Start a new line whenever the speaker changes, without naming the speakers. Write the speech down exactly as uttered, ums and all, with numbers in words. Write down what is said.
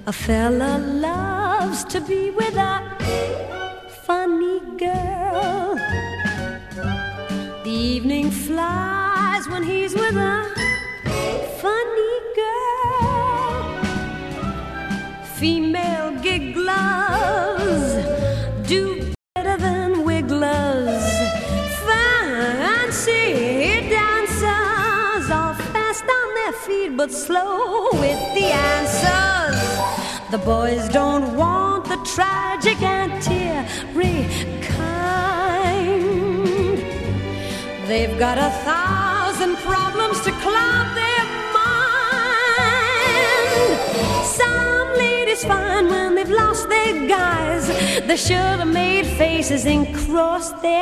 A fella loves to be with a funny girl. The evening flies when he's with a funny girl. Female gigglers do better than wigglers. Fancy dancers all fast on their feet but slow with the answers. The boys don't want the tragic and teary kind. They've got a thousand problems to cloud their mind. Some ladies find when they've lost their guys, they should have made faces and crossed their